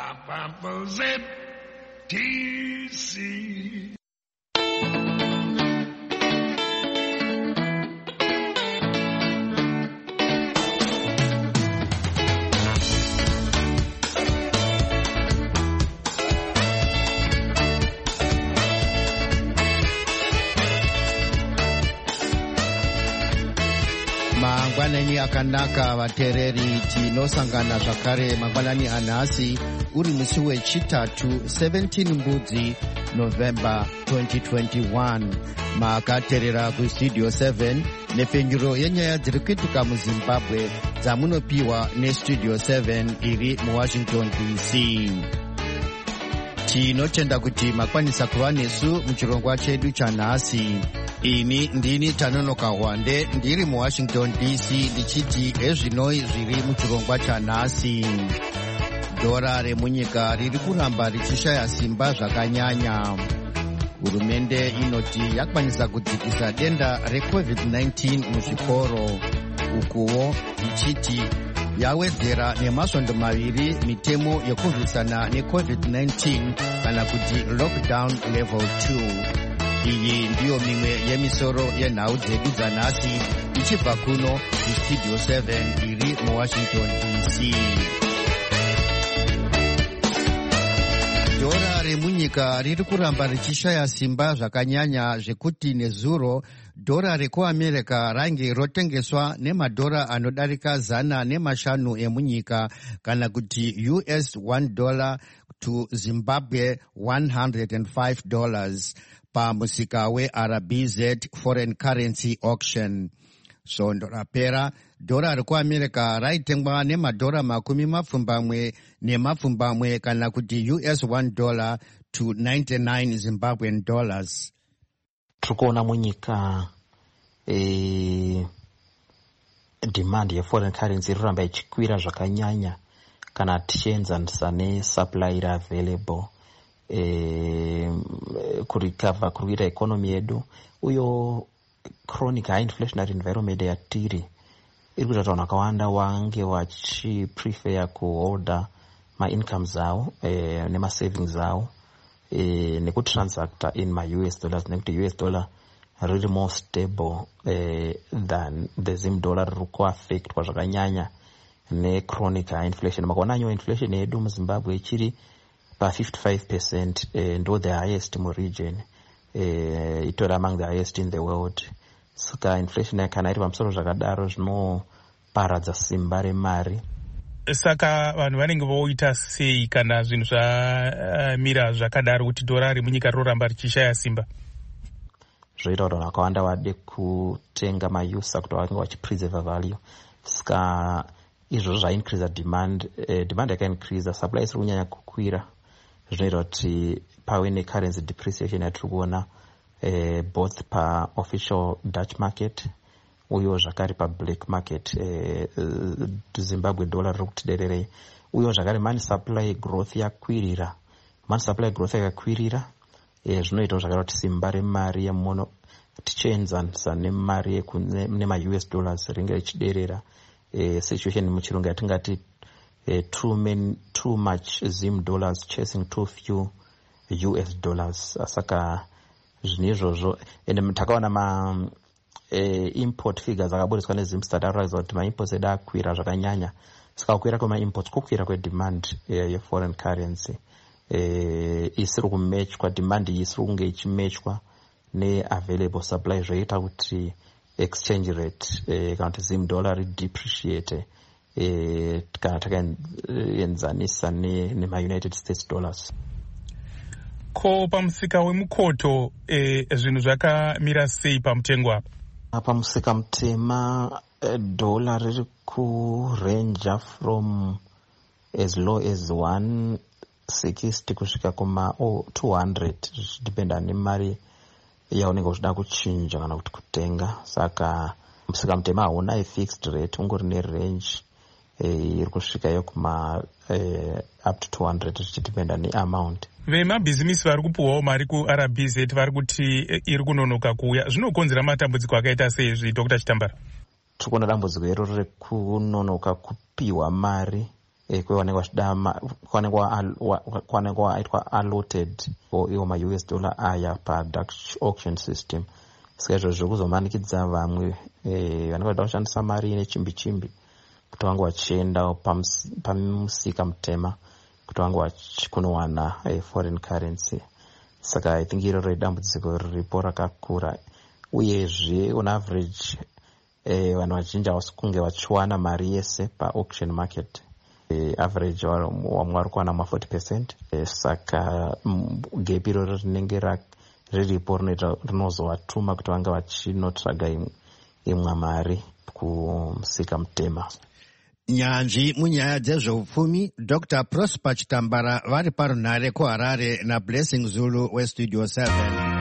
ZTC. Mangwanani akanaka vatereri tinosangana zvakare mangwanani anhasi uri musi wechitatu 17 mbudzi November 2021 makaterera kustudio 7 nepfenyuro yenyaya dziri kuitika muZimbabwe dzamunopiwa nestudio 7 iri muWashington DC. Tinotenda kuti makwanisa kuva nesu muchirongwa chedu chanhasi. Ini ndini Tanonoka Hwande ndiri muWashington DC ndichiti ezvinoi zviri muchirongwa chanhasi. Dhora remunyika riri kuramba richishaya simba zvakanyanya. Hurumende inoti yakwanisa kudzikisa denda reCovid-19 muzvikoro, ukuwo ichiti yawedzera nemasvondo maviri mitemo yekurwisana neCovid-19 kana kuti lockdown level 2. Iyi ndiyo mimwe yemisoro yenhau dzedu dzanhasi ichibva kuno kustudio 7 iri muWashington DC. Dhora remunyika riri kuramba richishaya simba zvakanyanya zvekuti nezuro dhora rekuAmerica range rotengeswa nemadhora anodarika 105 emunyika kana kuti US $1 to Zimbabwe $105 pamusika weRBZ Foreign Currency Auction. Svondo rapera dhora rekuAmerica raitengwa nemadhora 20 kana kuti US $1 to 99 Zimbabwean dollars. Turikuona munyika demand yeforeign currency irikuramba ichikwira zvakanyanya kana tichienzanisa nesupply iri available kurikavha kurwira economy yedu. Uyo chronic high inflationary environment yatiri iri kuita kuti vanhu vakawanda wange vachiprefer kuholda maincomes avo nemasavings avo nekutransacta in maUS dollars nekuti US dollar riri more stable than the Zim dollar riri kuaffectwa zvakanyanya nechronic high inflation. Makaona nyo inflation yedu muZimbabwe ichiri pa 55%, ndo the highest mu region, itori among the highest in the world. Saka inflation kana iri pamusoro zvakadaro zvinoparadza simba remari. Saka vanhu vanenge voita sei kana zvinhu zvamira zvakadaro kuti dhora remunyika roramba richishaya simba? Zvoita kuti vanhu vakawanda vade kutenga mausa kuti vange vachipreserve value. Saka izvozvo zvaincrease demand, demand yakaincrease, supply isiri kunyanya kukwira. Zvinoita kuti pave necurrency depreciation yatiri kuona both pa official Dutch market uyo zvakare pa black market. Zimbabwe dollar riri kuti dererei. Uyo zvakare money supply growth yakwirira. Money supply growth yakakwirira zvinoita zvakare kuti simba remari yemuno tichienzanisa nemari nemaUS dollars ringe richiderera. Situation muchirungu yatingati too much Zim dollars chasing too few US dollars. Saka zvinhu izvozvo ende takaona import figures akaburiswa neZimstat arikuratidza kuti maimports edu akwira zvakanyanya. Saka kukwira kwemaimports kukwira kwedemand yeforeign currency isiri kumatchwa, demand iyi isiri kunge ichimatchwa neavailable supply, zvoita kuti exchange rate kana kuti Zim dollar depreciate kana takaenzanisa nemaUnited States dollars. Ko pamusika wemukoto zvinhu zvakamira sei pamutengo apa? Pamusika mutema dollar riri kurenja from as low as 160 kusvika kuma 200 zvichidependa nemari yaunenge uchida kuchinja kana kuti kutenga. Saka musika mutema hauna fixed rate, ungori nerange iri kusvika yokuma up to 200 zvichidependa neamount. Vemabhizimisi vari kupuwawo mari kuRBZ vari kuti iri kunonoka kuuya. Zvinokonzera matambudziko akaita sei Dr. Chitambara? Tiri kuona dambudziko iroro rekunonoka kupiwa mari kwanenge aitwa allotted for iwo ma-US dollar aya pa-Dutch auction system. Saka izvozvo kuzomanikidza vamwe vanenge vachida kushandisa mari nechimbi-chimbi kuti vange vachienda pamusika mutema kuti vange kunowana foreign currency. Saka I think iroro idambudziko riripo rakakura, uyezve on average vanhu vazhinji havasi kunge vachiwana mari yese pa-auction market. Average wamwe vari kuwana ma40%. Saka gap iroro rinenge riripo rinozovatuma kuti vange vachinotsvaga imwe mari kumusika mutema. Nyanzvi munyaya dzezveupfumi Dr. Prosper Chitambara vari parunhare kuHarare naBlessing Zulu weStudio 7.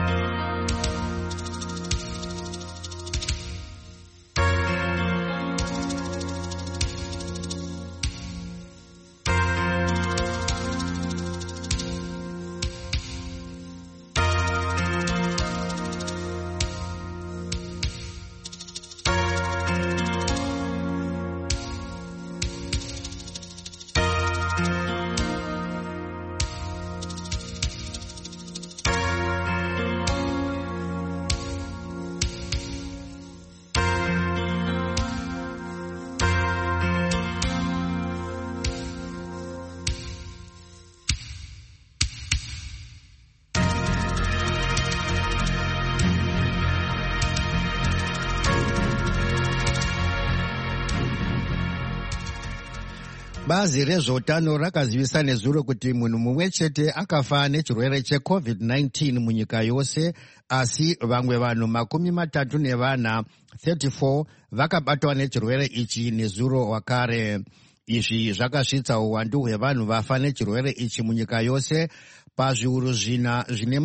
Bazi rezveutano rakazivisa nezuro kuti munhu mumwe chete akafa nechirwere cheCovid-19 munyika yose, asi vamwe vanhu 34 vakabatwa nechirwere ichi nezuro wakare. Izvi zvakasvitsa uwandu hwevanhu vafa nechirwere ichi munyika yose pazviuru zvina zvine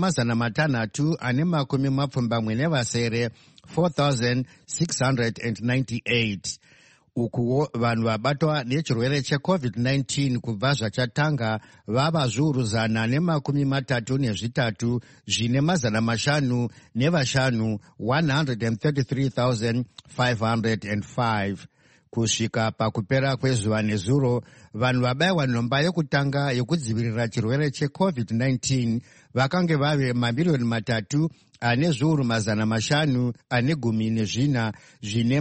370 4,698. Ukuwo vanhu vabatwa nechirwere cheCovid-19 kubva zvachatanga vava zviuru 133 zvine 133,505. Kusvika pakupera kwezuva nezuro, vanhu vabayiwa nhomba yekutanga yekudzivirira chirwere cheCovid-19 vakange vave 3,514,514 zvine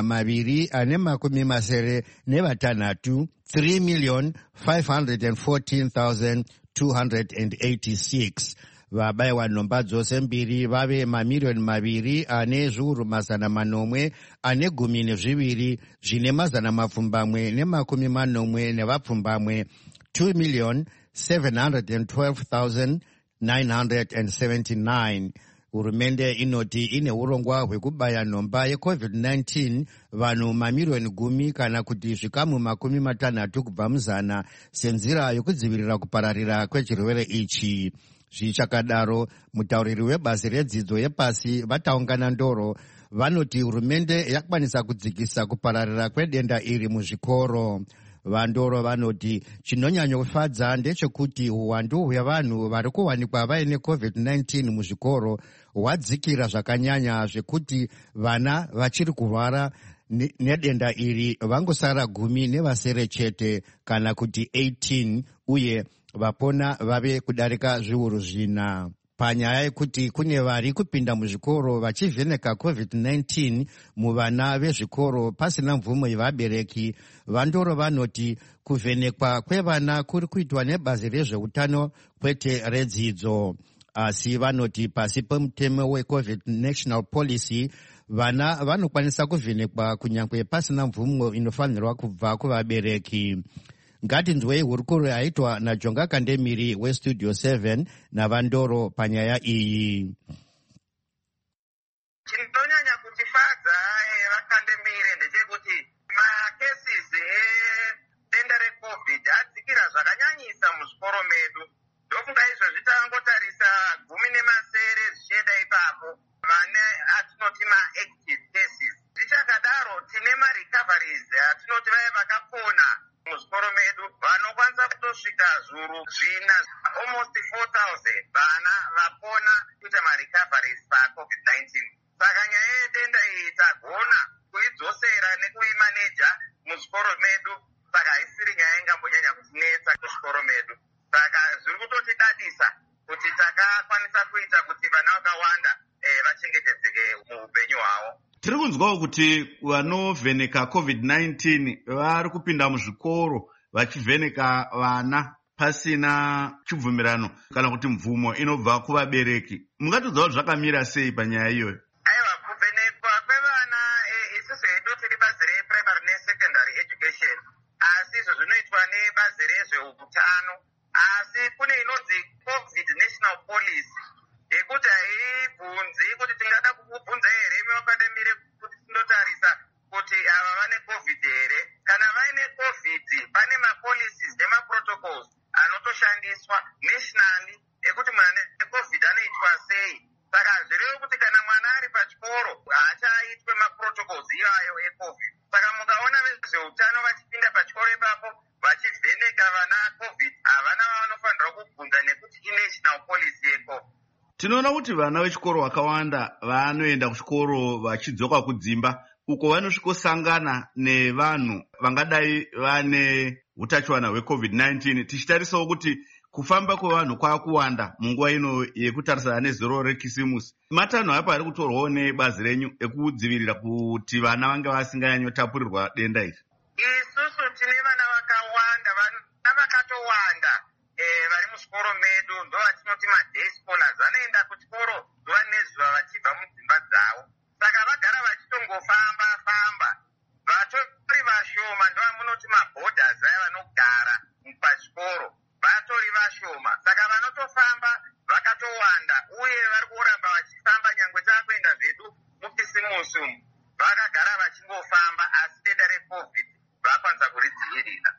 286 3,514,286. Vabayiwa nhomba dzose mbiri vave 2,812,012 zvine 740 2,712,979. Hurumende inoti ine urongwa hwekubaya nhomba yeCovid-19 vanhu 10,000,000 kana kuti zvikamu 60 kubva muzana senzira yokudzivirira kupararira kwechirwere ichi. Zvichakadaro, mutauriri webazi redzidzo yepasi vataungana ndoro vanoti hurumende yakwanisa kudzikisa kupararira kwedenda iri muzvikoro. Vandoro vanoti chinonyanyofadza ndechekuti uwandu hwevanhu vari kuwanikwa vaine COVID-19 muzvikoro hwadzikira zvakanyanya zvekuti vana vachiri kurwara nedenda iri vangosara 10 chete kana kuti 18 uye vapona vave kudarika zviuru 4. Panyaya yekuti kune vari kupinda muzvikoro vachivheneka COVID-19 muvana vezvikoro pasina mvumo yevabereki, vandoro vanoti kuvhenekwa kwevana kuri kuitwa nebazi rezveutano kwete redzidzo. Asi vanoti pasi pemutemo weCovid National Policy vana vanokwanisa kuvhenekwa kunyange pasina mvumo inofanirwa kubva kuvabereki. Ngatinzwei hurukuro yaitwa naJonga Kandemiri weStudio 7 navandoro panyaya iyi. Chinonyanya kutifadza vakandemire ndechekuti makesis edenda reCovid adzikira zvakanyanyisa muzvikoro medu. Ndofunga izvozvi tangotarisa 10 zvichienda ipapo vane atinoti maactive cases. Zvichakadaro tine marecoveries atinoti vaya vakapona muzvikoro medu vanokwanisa kutosvika zviuru 4, almost 4,000 vana vapona kuita marecoveries paCovid-19. Saka nyaya yedenda iyi tagona kuidzosera nekuimaneja muzvikoro medu saka haisiri nyaya ingambonyanya kutinetsa kuzvikoro medu. Saka zviri kutotidadisa kuti takakwanisa kuita kuti vana vakawanda vachengetedzeke muupenyu hwavo. Tiri kunzwawo kuti vanovheneka COVID-19 vari kupinda muzvikoro vachivheneka vana pasina chibvumirano kana kuti mvumo inobva kuvabereki. Mungatidzawo zvakamira sei panyaya iyoyo? Aiwa, kuvhenekwa kwevana isusu hedu tiri bazi reprimary nesecondary education, asi izvo zvinoitwa nebazi rezveutano. Asi kune inonzi COVID national policy yekuti haibvunzi kuti tingada kukubvunza here mevakademire kuti tindotarisa kuti ava vane COVID here. Kana vaine COVID pane mapolicies nemaprotocols anotoshandiswa nationally ekuti mwana neCOVID anoitwa sei. Saka zvirevo kuti kana mwana ari pachikoro haachaitwe maprotocols iwayo eCOVID. Saka mukaona vezveutano vachipinda pachikoro ipapo vachivheneka vana COVID, havana vanofanirwa kubvunza nekuti inational policy yeCOVID. Tinoona kuti vana vechikoro vakawanda vanoenda kuchikoro vachidzoka kudzimba uko vanosvikosangana nevanhu vangadai vane utachiwana hweCOVID-19, tichitarisawo kuti kufamba kwevanhu kwakuwanda munguva ino yekutarisana nezuro rekisimusi. Matanho apa ari kutorwawo nebazi renyu ekudzivirira kuti vana vange vasinganyanyotapurirwa denda iri? Isusu tine vana vakawanda, vana vakatowanda vari muchikoro medu, ndo vatinoti maday scholars. Vanoenda kuchikoro zuva nezuva vachibva mudzimba dzavo. Saka vagara vachitongofamba famba. Vatori vashoma ndo vamunoti maborders aya vanogara pachikoro vatori vashoma. Saka vanotofamba vakatowanda uye vari kuramba vachifamba nyangwe taakuenda zvedu mukisimusi umu. Vakagara vachingofamba asi denda reCOVID vakwanisa kuridzivirira.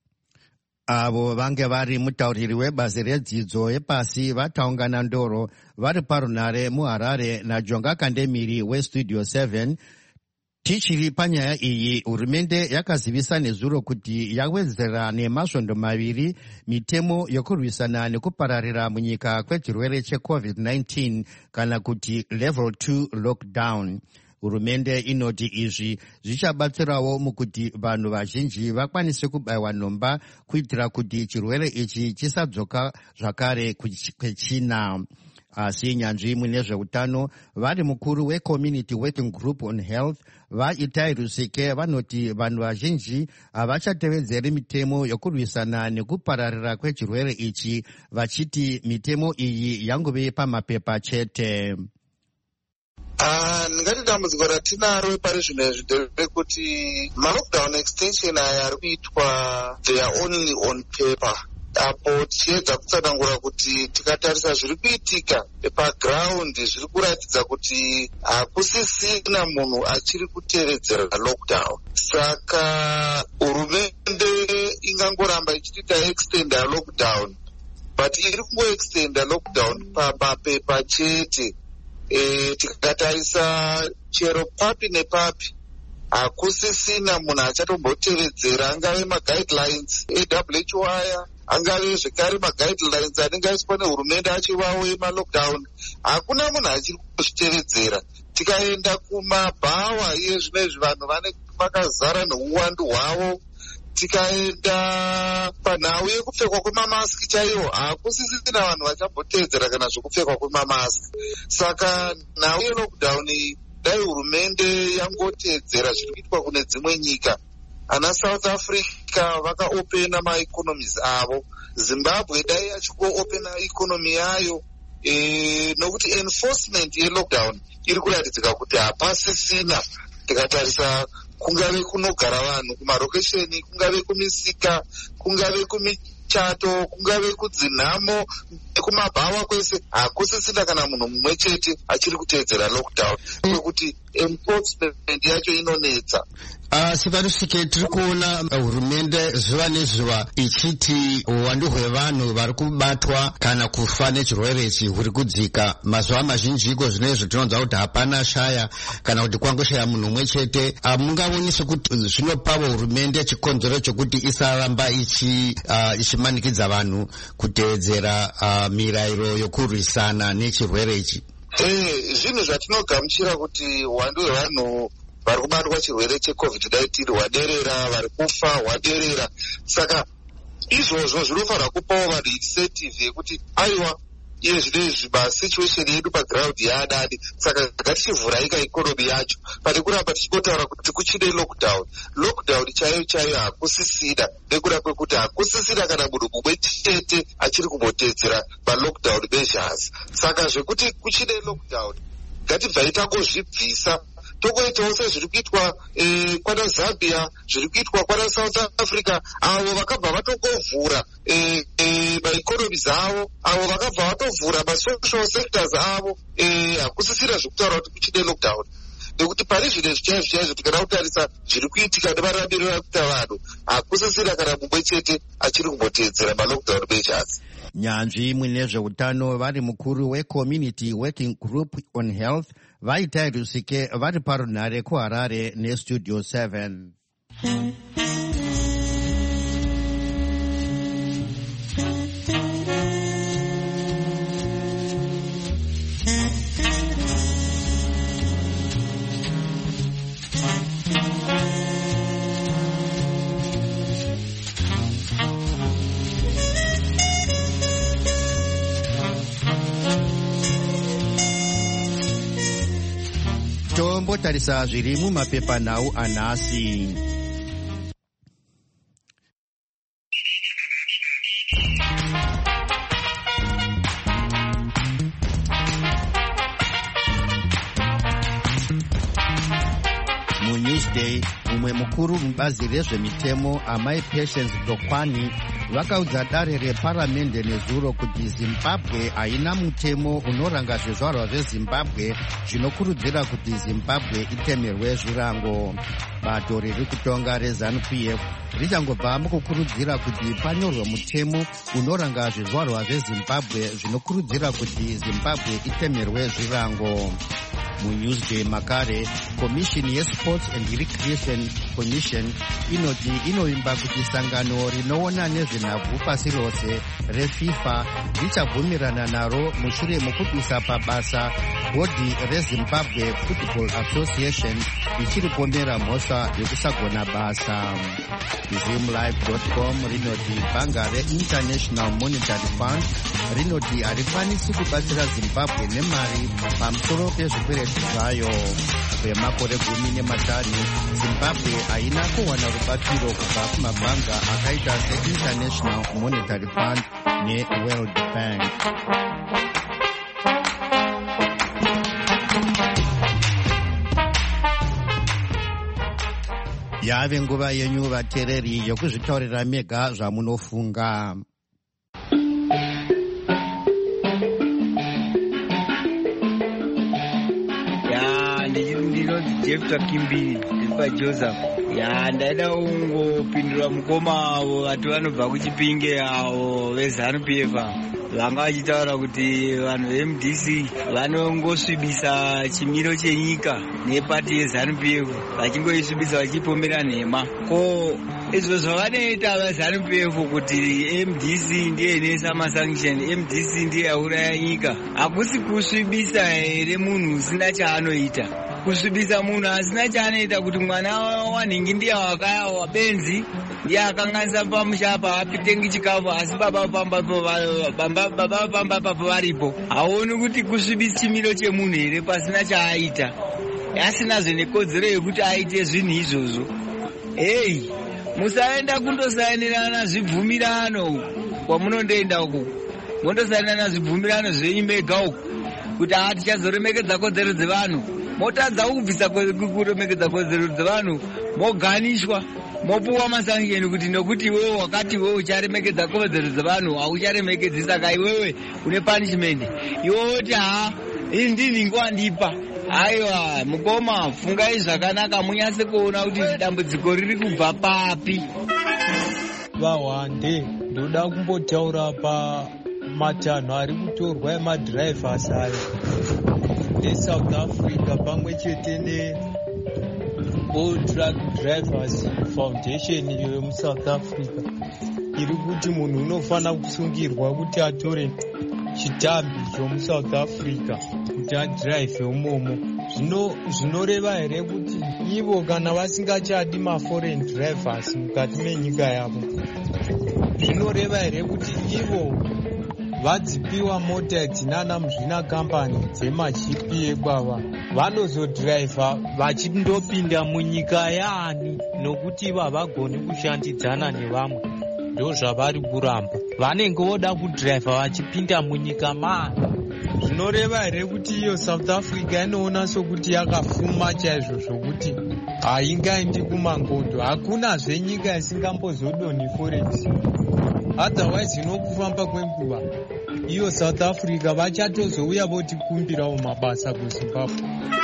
Avo vange vari mutauriri webazi redzidzo yepasi vataungana ndoro vari parunare muHarare naJonga Kandemiri weStudio 7. Tichiri panyaya iyi, hurumende yakazivisa nezuro kuti yawedzera nemasvondo maviri mitemo yokurwisana nekupararira munyika kwechirwere cheCOVID-19 kana kuti level 2 lockdown. Hurumende inoti izvi zvichabatsirawo mukuti vanhu vazhinji vakwanise kubayiwa nhomba kuitira kuti chirwere ichi chisadzoka zvakare kwechina. Asi nyanzvi mune zveutano vari mukuru weCommunity Working Group on Health vaItai Rusike vanoti vanhu vazhinji havachatevedzeri mitemo yokurwisana nekupararira kwechirwere ichi, vachiti mitemo iyi yangove pamapepa chete. Ndingati dambudziko ratinaro pari zvino izvi nderekuti malockdown extension aya ari kuitwa they are only on paper. Apo tichiedza kutsanangura kuti tikatarisa zviri kuitika paground zviri kuratidza kuti hakusisina munhu achiri kutevedzera lockdown. Saka hurumende ingangoramba ichitiita extenda lockdown, but iri kungoextenda lockdown pamapepa chete. Tikatarisa chero papi nepapi hakusisina munhu achatombotevedzera, angave maguidelines eWHO aya, angave zvekare maguidelines anenge aiswa nehurumende achivawo emalockdown. Hakuna munhu achiri kuzvitevedzera. Tikaenda kumabhawa iye zvinezvi vanhu vakazara neuwandu hwavo. Tikaenda panhau yekupfekwa kwemamaski chaiwo, hakusisina vanhu vachambotevedzera kana zvekupfekwa kwemamaski. Saka nhau yelockdown dai hurumende yangotevedzera zviri kuitwa kune dzimwe nyika. Ana South Africa vakaopena maeconomies avo. Zimbabwe dai yachikoopena ikonomi yayo. Nokuti enforcement yelockdown iri kuratidzika kuti hapasisina. Tikatarisa kungave kunogara vanhu kumarokesheni, kungave kumisika, kungave kumichato, kungave kudzinhamo, kumabhawa kwese, hakusisina kana munhu mumwe chete achiri kutevedzera lockdown. Kwekuti enforcement yacho inonetsa. Sivarusike, tiri kuona hurumende zuva nezuva ichiti uwandu hwevanhu vari kubatwa kana kufa nechirwere ichi huri kudzika. Mazuva mazhinjiko zvinezvo tinoudza kuti hapana shaya kana kuti kwangoshaya munhu umwe chete. Mungaoni sekuti zvinopavo hurumende chikonzero chokuti isaramba ichimanikidza vanhu kutevedzera mirayiro yokurwisana nechirwere ichi? Zvinhu zvatinogamuchira kuti uwandu hwevanhu vari kubatwa chirwere cheCovid-19 hwaderera, vari kufa hwaderera. Saka izvozvo zvinofanira kupawo vanhu incentive yekuti aiwa iye zvinezvi masituation yedu paground yaadadi, saka ngatichivhurai ikonomi yacho pane kuramba tichingotaura kuti kuchine lockdown chaiyo hakusisina, nekuda kwekuti hakusisina kana munhu mumwe chete achiri kumboteedzera malockdown measures. Saka zvekuti kuchine lockdown ngatibvai tangozvibvisa togoitawo sezviri kuitwa kwana Zambia, zviri kuitwa kwana South Africa, avo vakabva vatongovhura maikonomi avo, avo vakabva vatovhura masocial sectors avo. Hakusisira zvekutaura kuti kuchine lockdown, nekuti pane zvinhu chaizvo tikada kutarisa zviri kuitika nemarambiro akuita vanhu, hakusisira kana mumwe chete achiri kumboteedzera malockdown measures. Nyanzvi munezveutano vari mukuru weCommunity Working Group on Health vaita Rusike vari parunhare kuHarare neStudio 7. Tombotarisa zviri mumapepanhau anhasi. muNewsday umwe mukuru mubazi rezvemitemo amai Patience Dokwani vakaudza dare reparamende nezuro kuti Zimbabwe haina mutemo unoranga zvizvarwa zveZimbabwe zvinokurudzira kuti Zimbabwe itemerwe zvirango. Bato riri kutonga reZANU-PF richangobva mukukurudzira kuti panyorwe mutemo unoranga zvizvarwa zveZimbabwe zvinokurudzira kuti Zimbabwe itemerwe zvirango. muNewsday makare komishini yeSports and Recreation Commission inoti inovimba kuti sangano rinoona nezvenhabvu pasi rose reFIFA richabvumirana naro mushure mokubvisa pabasa bhodhi reZimbabwe Football Association ichiripomera mhosva yekusagona basa. ZimLive.com rinoti bhanga reInternational Monetary Fund rinoti harikwanisi kubatsira Zimbabwe nemari pamusoro pezvikwereti zvayo. Kwemakore 15 Zimbabwe haina kuwana rubatsiro kubva kumabhanga akaita seInternational Monetary Fund neWorld Bank. Yave nguva yenyu vateereri yokuzvitaurira mega zvamunofunga. Jefta Kimbiri ndipa Joseph. Ndaida kungopindura mukoma avo vati vanobva kuChipinge avo veZANU-PF vanga vachitaura kuti vanhu veMDC vanongosvibisa chimiro chenyika nepati yeZANU-PF vachingoisvibisa vachipomera nhema. Ko izvo zvavanoita vaZANU-PF kuti MDC ndiye inesa masanction, MDC ndiye yauraya nyika, hakusi kusvibisa here munhu usina chaanoita. Kusvibisa munhu asina chaanoita kuti mwana wanhingi ndiye wakayawa benzi ndiye akanganisa pamushapa apitengi chikafu asi baba pamba papo varipo. Haoni kuti kusvibisa chimiro chemunhu here pasina chaaita, asinazve nekodzero yekuti aite zvinhu izvozvo. Hei, musaenda kundosainirana zvibvumirano kwamunondoenda uku, mondosainirana zvibvumirano zvenyu mega uku kuti tichazoremekedza kodzero dzevanhu. Motadza kubvisa kuremekedza kodzero dzevanhu, moganishwa, mopuwa masanction kuti nokuti iwewe wakati iwewe ucharemekedza kodzero dzevanhu haucharemekedzi, saka iwewe une punishment. Iwewe woti ini ndini ngwandipa. Aiwa mukoma, fungai zvakanaka munyase kuona kuti dambudziko riri kubva papi. Vahwande ndoda kumbotaura pamatanho ari kutorwa emadhiraivhasi aya eSouth Africa pamwe chete neAll Truck Drivers Foundation iyo yemuSouth Africa iri kuti munhu unofanira kusungirwa kuti atore chitambi chomuSouth Africa kuti adhiraivhe umomo. Zvinoreva here kuti ivo kana vasingachadi maforeign drivers mukati menyika yavo, zvinoreva here kuti ivo vadzipiwa mota dzinana muzvina kambani dzemajipi ekwava vanozodhiraivha vachindopinda munyika yaani, nokuti havagoni kushandidzana nevamwe. Ndo zvavari kuramba, vanenge voda kudhiraivha vachipinda munyika maani. Zvinoreva here kuti iyo South Africa inoona sokuti yakafuma chaizvo zvokuti haingaendi kumangondo. Hakuna zvenyika isingambozodonhi forex, otherwise inokufamba kwenguva iyo South Africa vachatozouya votikumbirawo mabasa kuZimbabwe.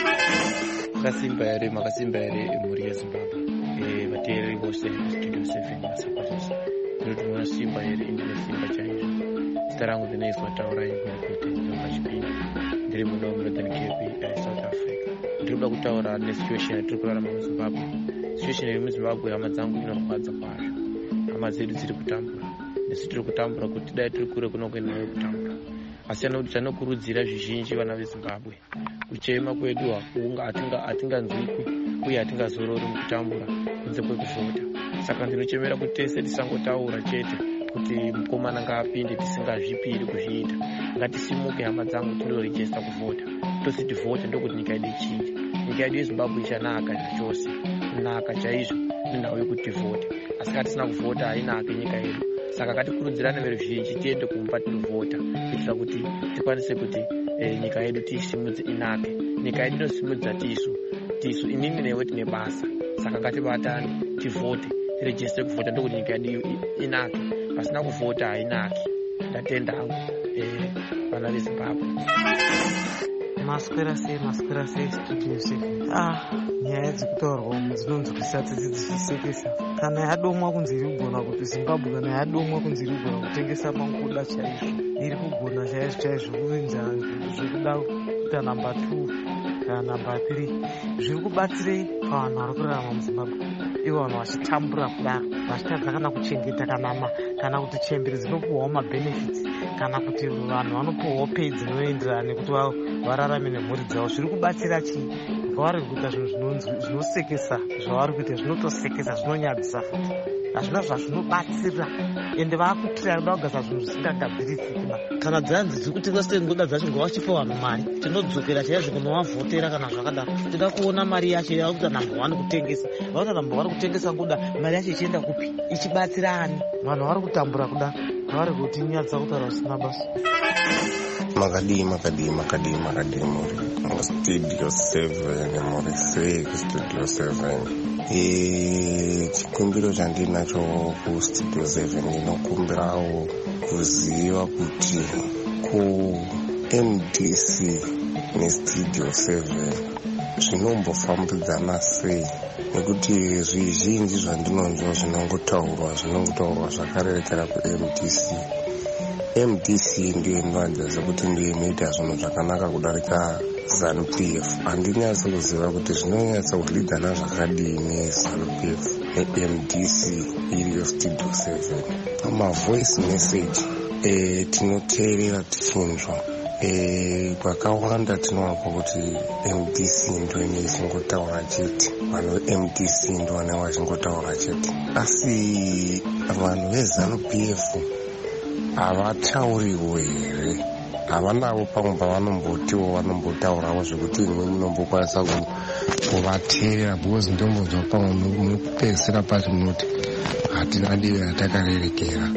Makasimba here mhuri yeZimbabwe, vateereri vose Studio 7 vasapotesa ndinotiona simba here, indine simba chaizvo. Zita rangu ndinoizwa taura pachipinda, ndiri muno Northern Cape, South Africa. Ndinoda kutaura nesituation yatiri kurarama muZimbabwe. Situation iri muZimbabwe hama dzangu inorwadza kwazvo. Hama dzedu dziri kutambura, nesu tiri kutambura kuti dai tiri kure kunokuendayo kutambura. Asi anokuti tanokurudzira zvizhinji vana veZimbabwe, kuchema kwedu hatinganzwikwi uye hatingazorori mukutambura kunze kwekuvhota. Saka ndinochemera kuti tese tisangotaura chete kuti mukomana ngaapinde tisingazvipiri kuzviita. Ngatisimuke hama dzangu tindorejesta kuvhota, tosi tivhote ndokuti nyika yedu ichinje. Nyika yedu yeZimbabwe ichanaka zvachose, kunaka chaizvo nenhau yekuti tivhote. Asi katisina kuvhota hainake nyika yedu. Saka ngatikurudzirane veruzhinji tiende kumba tinovhota kuitira kuti tikwanise kuti nyika yedu tiisimudze inake. Nyika yedu inosimudza tisu inini newe tine basa. Saka ngatibatane tivhote, tirejeste kuvhota ndokuti nyika yedu inake. Pasina kuvhota hainaki. Ndatenda hangu vana veZimbabwe. Maswera sei Studio 7. Nyaya dzekutaurwa umu dzinonzwisa dzichisekesa. Kana yadomwa kunzi iri kugona kuti Zimbabwe, kana yadomwa kunzi iri kugona kutengesa manguda chaizvo, iri kugona chaizvo kuvinza zvekuda kuita namba 2 kana namba 3. Zviri kubatsirei pavanhu vari kurarama muZimbabwe? Ivo vanhu vachitambura kudaro, vachitadza kana kuchengeta kana kuti chembere dzinopuhwawo mabhenefits, kana kuti vanhu vanopuhwawo pei dzinoenderana nekuti vararame nemhuri dzavo. Zviri kubatsira chii? Vavari kuita zvinhu zvinosekesa, zvavari kuita zvinotosekesa, zvinonyadzisa futi. Hazvina zvazvinobatsira, ende vaakutira kuda kugadzira zvinhu zvisingagadzirisi. Kana dzanzi dziri kutengesa nguda dzacho ngovachipa vanhu mari, tinodzokera chaizvo kunovavhotera kana zvakadaro. Tinoda kuona mari yacho yakuita namba 1 kutengesa. Vakuita namba 1 kutengesa nguda, mari yacho ichienda kupi? Ichibatsira ani? Vanhu vari kutambura kuda, vari kuti nyadza kutaura zvisina basa. Makadii muri Studio 7 muri Studio 7. Chikumbiro chandinacho kuStudio 7 ndinokumbirawo kuziva kuti kuMDC neStudio 7 zvinombofambidzana sei, nekuti zvizhinji zvandinonzwa zvinongotaurwa zvakarerekera kuMDC. MDC ndiyo inoratidza sekuti ndiyo inoita zvinhu zvakanaka kudarika ZANU-PF. Handinyatsi kuziva kuti zvinonyatsa kulidzana zvakadini ZANU-PF neMDC iriyo Studio 7. Pamavoice message tinoteerera tichinzwa, kwakawanda tinoonekwa kuti MDC ndo ine isingotaura chete, vanhu veMDC ndo vane vachingotaura chete, asi vanhu veZANU-PF havatauriwo here? Havanavo pamwe pavanombotiwo vanombotaurawo zvekuti imwe munombokwanisa kuvateerera, because ndombonzwa pamwe munopedzisira pacho munoti hatina divi ratakarerekera.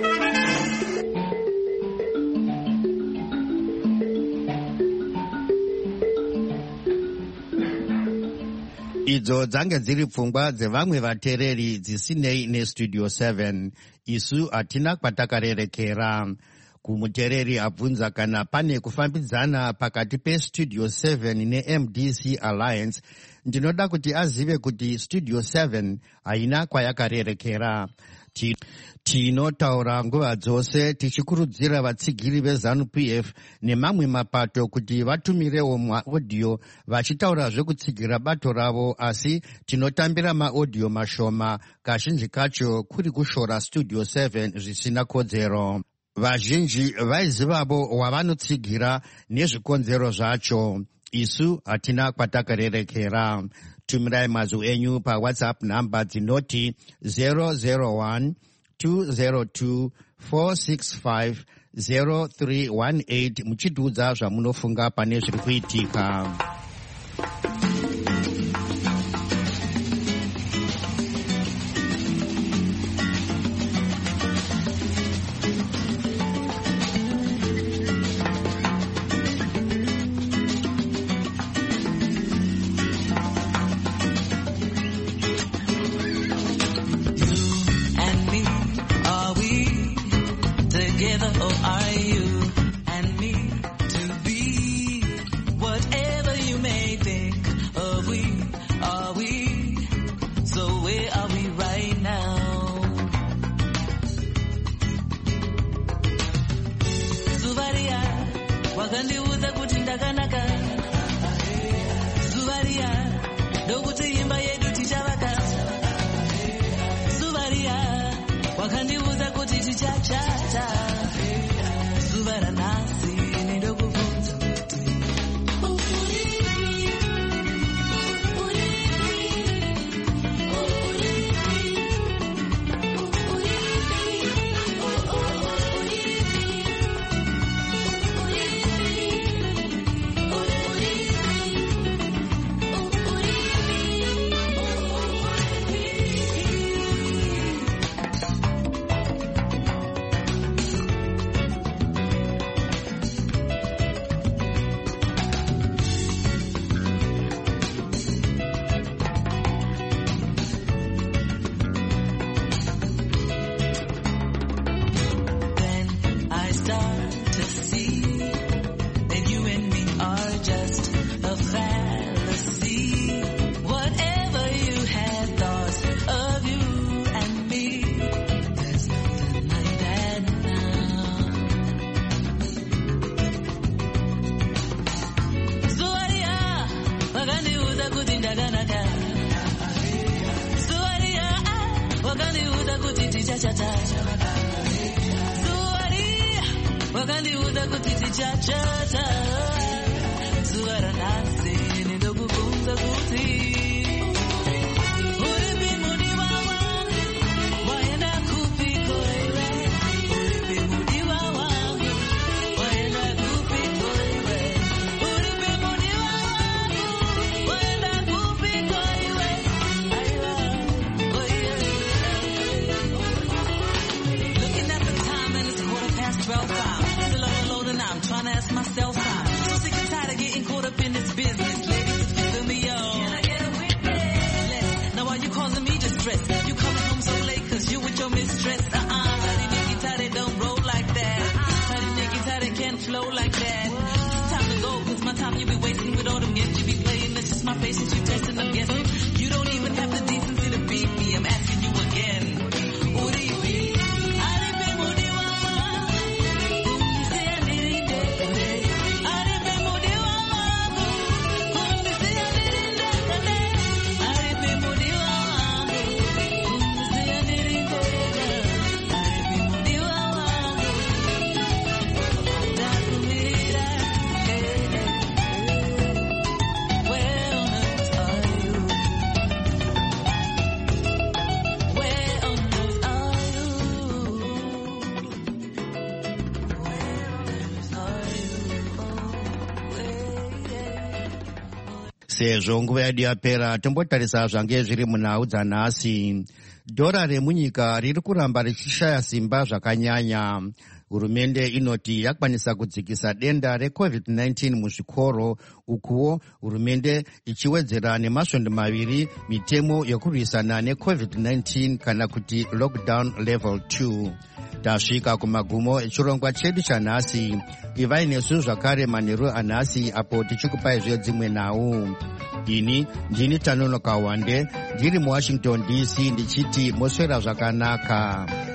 Idzo dzange dziri pfungwa dzevamwe vateereri dzisinei neStudio 7. Isu hatina kwatakarerekera. Kumuteereri abvunza kana pane kufambidzana pakati peStudio 7 neMDC Alliance, ndinoda kuti azive kuti Studio 7 haina kwayakarerekera. Tinotaura nguva dzose tichikurudzira vatsigiri veZANU-PF nemamwe mapato kuti vatumirewo maaudio vachitaura zvekutsigira bato ravo, asi tinotambira maaudio mashoma, kazhinji kacho kuri kushora Studio 7 zvisina kodzero. Vazhinji vaizivavo wavanotsigira nezvikonzero zvacho. Isu hatina kwatakarerekera. tumirai mazwi enyu paWhatsApp namba dzinoti 001 202 465 0318 muchitiudza zvamunofunga pane zviri kuitika. Sezvo nguva yedu yapera, tombotarisa zvange zviri munhau dzanhasi. Dhora remunyika riri kuramba richishaya simba zvakanyanya. Hurumende inoti yakwanisa kudzikisa denda reCovid-19 muzvikoro, ukuwo hurumende ichiwedzera nemasvondo maviri mitemo yokurwisana neCovid-19 kana kuti lockdown level 2. Tasvika kumagumo echirongwa chedu chanhasi. Ivai nesu zvakare manheru anhasi apo tichikupaizve dzimwe nhau. Ini ndini Tanonoka Wande, ndiri muWashington DC ndichiti moswera zvakanaka.